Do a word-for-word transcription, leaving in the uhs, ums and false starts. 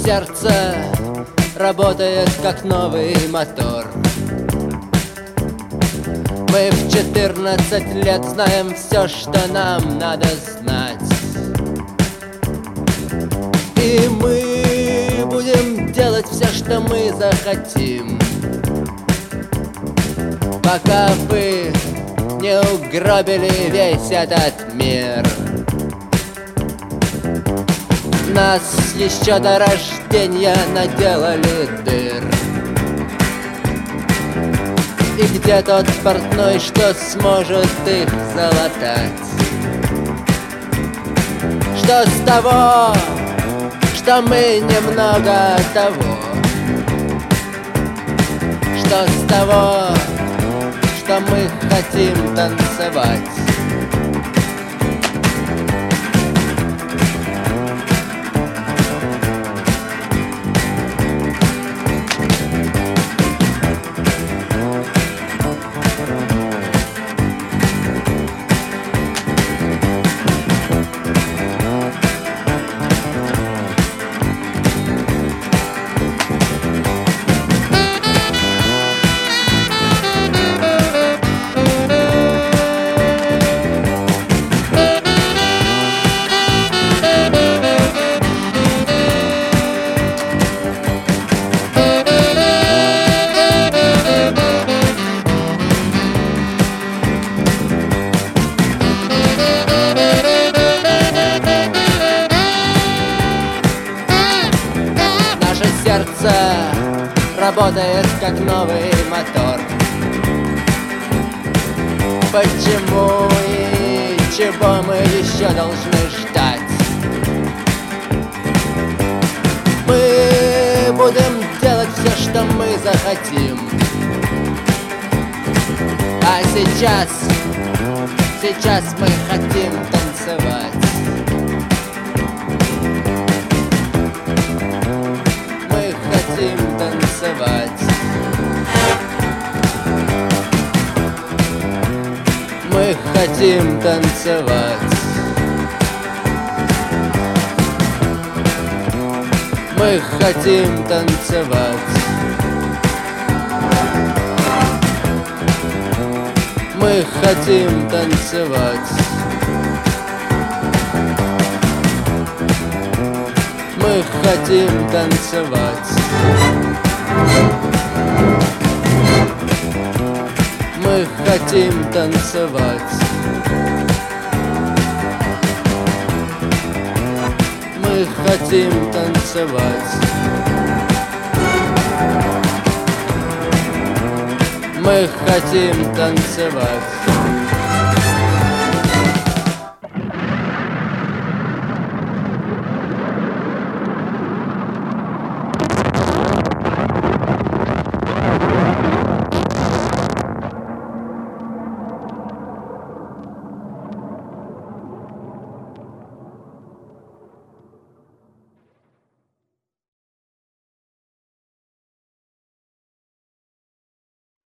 сердце работает как новый мотор. Мы в четырнадцать лет знаем все, что нам надо знать. И мы будем делать все, что мы захотим, пока вы не угробили весь этот мир. Нас еще до рождения наделали дыр. И где тот портной, что сможет их залатать? Что с того, что мы немного того? Что с того, что мы хотим танцевать? Сердце работает как новый мотор. Почему и чего мы еще должны ждать? Мы будем делать все, что мы захотим. А сейчас, сейчас мы хотим танцевать. Танцевать. Мы хотим танцевать. Мы хотим танцевать. Мы хотим танцевать. Мы хотим танцевать. Мы хотим танцевать. Мы хотим танцевать. Мы хотим танцевать.